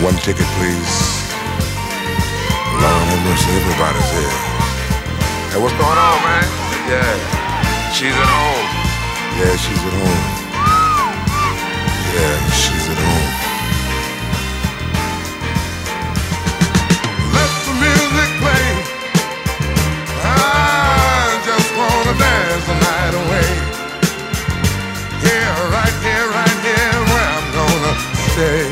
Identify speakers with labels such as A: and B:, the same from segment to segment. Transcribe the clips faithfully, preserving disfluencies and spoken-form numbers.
A: One ticket, please. Lord have mercy, everybody's here. Hey, what's going on, man? Yeah, she's at home. Yeah, she's at home. Yeah, she's at home. Let the music play. I just wanna dance the night away. Here, right here, right here, where I'm gonna stay.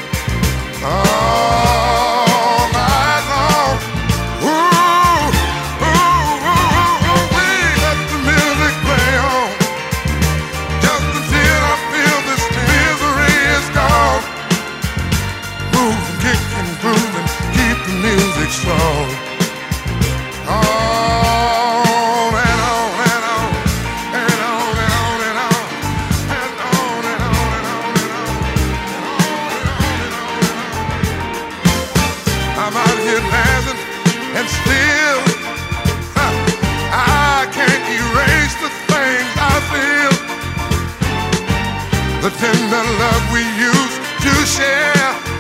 A: All night long. Ooh, ooh, ooh, ooh, ooh, wee. Let the music play on. Just until I feel this misery is gone. Move and kick and groove and keep the music strong. On and on and on and on and on and on and on and on and on and on. I'm out here dancing and still huh, I can't erase the things I feel. The tender love we used to share.